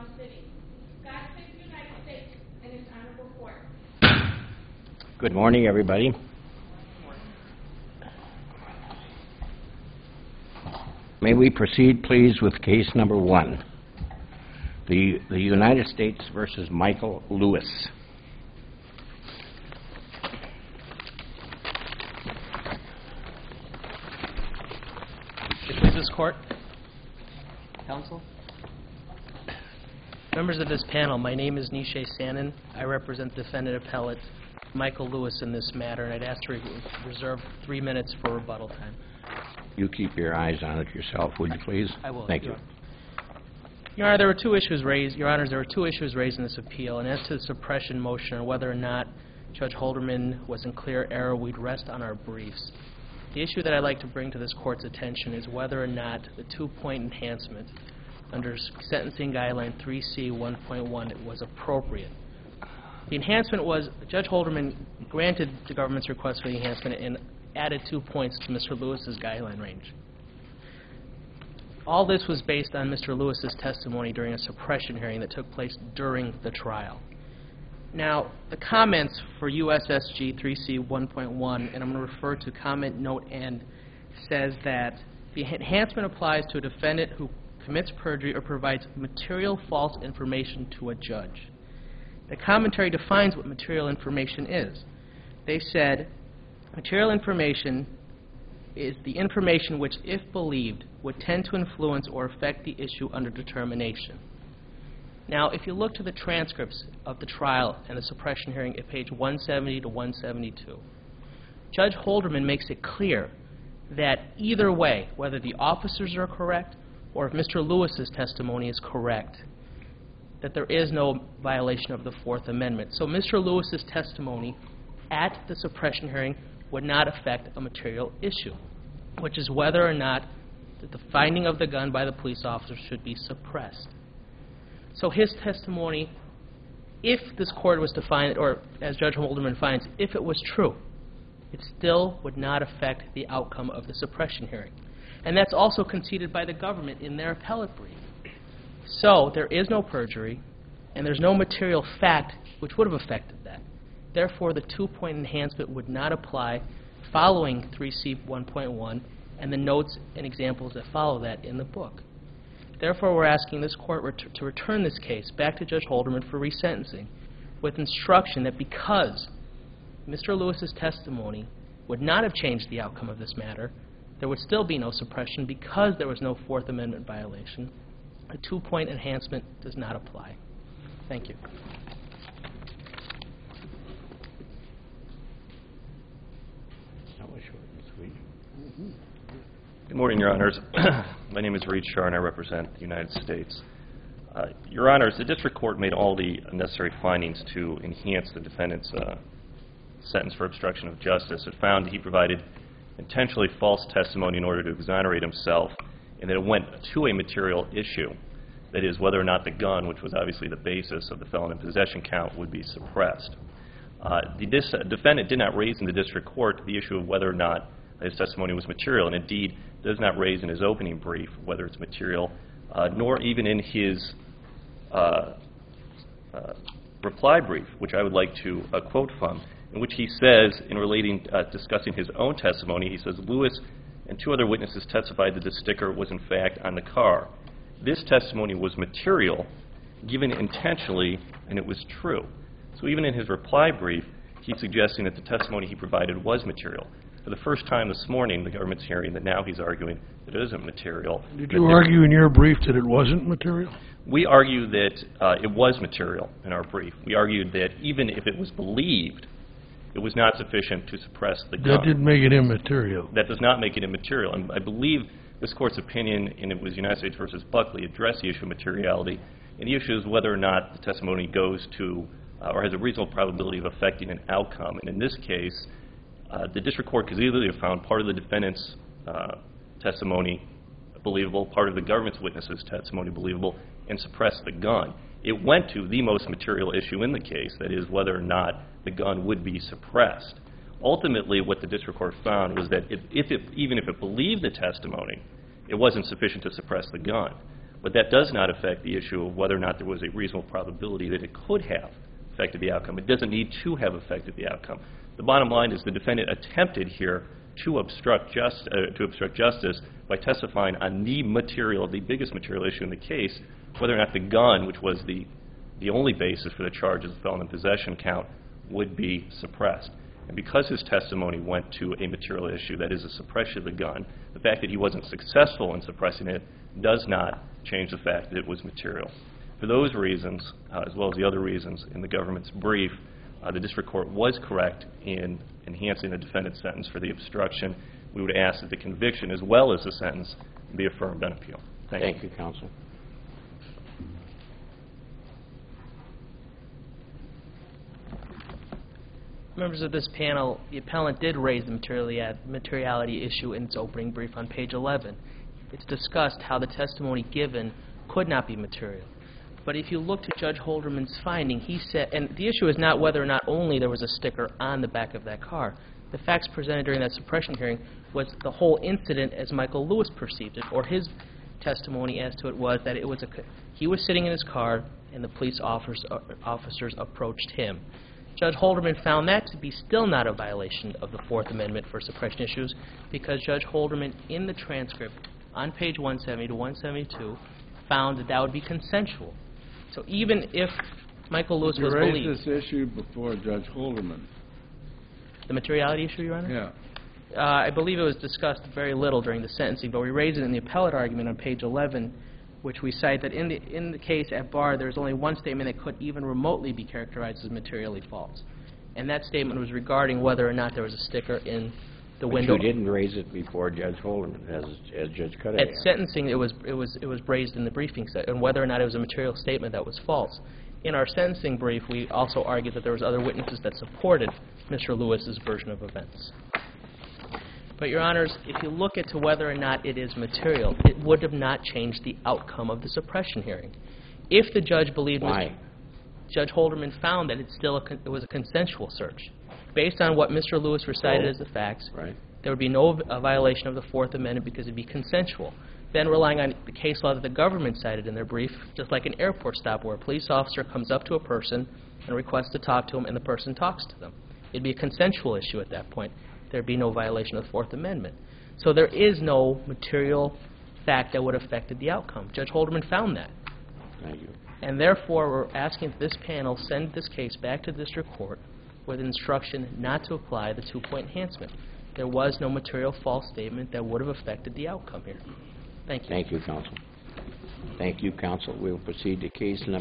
Canal City. God save the United States and its honorable court. Good morning, everybody. May we proceed, please, with case number 1, the United States versus Michael Lewis. Please, this court, counsel. Members of this panel, my name is Nishay Sanin. I represent defendant appellate Michael Lewis in this matter, and I'd ask to reserve 3 minutes for rebuttal time. You keep your eyes on it yourself, would you please? I will. Thank you. Your Honor, there were 2 issues raised. Your Honors, there were 2 issues raised in this appeal, and as to the suppression motion or whether or not Judge Holderman was in clear error, we'd rest on our briefs. The issue that I'd like to bring to this court's attention is whether or not the 2-point enhancement under Sentencing Guideline 3C 1.1 was appropriate. The enhancement was, Judge Holderman granted the government's request for the enhancement and added 2 points to Mr. Lewis's guideline range. All this was based on Mr. Lewis's testimony during a suppression hearing that took place during the trial. Now, the comments for USSG 3C 1.1, and I'm going to refer to comment note N, says that the enhancement applies to a defendant who commits perjury or provides material false information to a judge. The commentary defines what material information is. They said, material information is the information which, if believed, would tend to influence or affect the issue under determination. Now, if you look to the transcripts of the trial and the suppression hearing at page 170 to 172, Judge Holderman makes it clear that either way, whether the officers are correct or if Mr. Lewis's testimony is correct, that there is no violation of the Fourth Amendment. So Mr. Lewis's testimony at the suppression hearing would not affect a material issue, which is whether or not the finding of the gun by the police officer should be suppressed. So his testimony, if this court was to find it, or as Judge Holderman finds, if it was true, it still would not affect the outcome of the suppression hearing. And that's also conceded by the government in their appellate brief. So there is no perjury, and there's no material fact which would have affected that. Therefore, the 2-point enhancement would not apply following 3C 1.1 and the notes and examples that follow that in the book. Therefore, we're asking this court to return this case back to Judge Holderman for resentencing with instruction that because Mr. Lewis's testimony would not have changed the outcome of this matter, there would still be no suppression because there was no Fourth Amendment violation. A 2-point enhancement does not apply. Thank you. Good morning, Your Honors. My name is Reed Shar, and I represent the United States. Your Honors, the district court made all the necessary findings to enhance the defendant's sentence for obstruction of justice. It found that he provided intentionally false testimony in order to exonerate himself, and that it went to a material issue, that is, whether or not the gun, which was obviously the basis of the felon in possession count, would be suppressed. The defendant did not raise in the district court the issue of whether or not his testimony was material, and indeed does not raise in his opening brief whether it's material, nor even in his reply brief, which I would like to quote from, in which he says, in discussing his own testimony, he says, Lewis and 2 other witnesses testified that the sticker was in fact on the car. This testimony was material, given intentionally, and it was true. So even in his reply brief, he's suggesting that the testimony he provided was material. For the first time this morning, the government's hearing that now he's arguing that it isn't material. Did you argue in your brief that it wasn't material? We argue that it was material in our brief. We argued that even if it was believed, it was not sufficient to suppress the gun. That didn't make it immaterial. That does not make it immaterial. And I believe this Court's opinion, and it was United States v. Buckley, addressed the issue of materiality. And the issue is whether or not the testimony goes to or has a reasonable probability of affecting an outcome. And in this case, the district court could easily have found part of the defendant's testimony believable, part of the government's witness's testimony believable, and suppressed the gun. It went to the most material issue in the case, that is, whether or not the gun would be suppressed. Ultimately, what the district court found was that even if it believed the testimony, it wasn't sufficient to suppress the gun. But that does not affect the issue of whether or not there was a reasonable probability that it could have affected the outcome. It doesn't need to have affected the outcome. The bottom line is the defendant attempted here to obstruct justice by testifying on the biggest material issue in the case, whether or not the gun, which was the only basis for the charges, the felon in possession count, would be suppressed. And because his testimony went to a material issue, that is a suppression of the gun, the fact that he wasn't successful in suppressing it does not change the fact that it was material. For those reasons, as well as the other reasons in the government's brief, the district court was correct in enhancing the defendant's sentence for the obstruction. We would ask that the conviction, as well as the sentence, be affirmed on appeal. Thank you, counsel. Members of this panel, the appellant did raise the materiality issue in its opening brief on page 11. It's discussed how the testimony given could not be material. But if you look to Judge Holderman's finding, he said, and the issue is not whether or not only there was a sticker on the back of that car. The facts presented during that suppression hearing was the whole incident as Michael Lewis perceived it, or his testimony as to it was that it was he was sitting in his car and the police officers approached him. Judge Holderman found that to be still not a violation of the Fourth Amendment for suppression issues because Judge Holderman, in the transcript on page 170 to 172, found that that would be consensual. So even if Michael Lewis was believed... You raised this issue before Judge Holderman. The materiality issue, Your Honor? Yeah. I believe it was discussed very little during the sentencing, but we raised it in the appellate argument on page 11, which we cite that in the case at bar, there's only one statement that could even remotely be characterized as materially false. And that statement was regarding whether or not there was a sticker in the window. But you didn't raise it before Judge Holderman, as Judge Cudahy. At sentencing, it was raised in the briefing set, and whether or not it was a material statement that was false. In our sentencing brief, we also argued that there was other witnesses that supported Mr. Lewis's version of events. But, Your Honors, if you look at to whether or not it is material, it would have not changed the outcome of the suppression hearing. If the judge believed... Why? Judge Holderman found that it was a consensual search. Based on what Mr. Lewis recited as the facts, right, there would be no violation of the Fourth Amendment because it would be consensual. Then relying on the case law that the government cited in their brief, just like an airport stop where a police officer comes up to a person and requests to talk to him and the person talks to them. It would be a consensual issue at that point. There would be no violation of the Fourth Amendment. So there is no material fact that would have affected the outcome. Judge Holderman found that. Thank you. And therefore, we're asking that this panel send this case back to the district court with instruction not to apply the two-point enhancement. There was no material false statement that would have affected the outcome here. Thank you. Thank you, counsel. Thank you, counsel. We will proceed to case number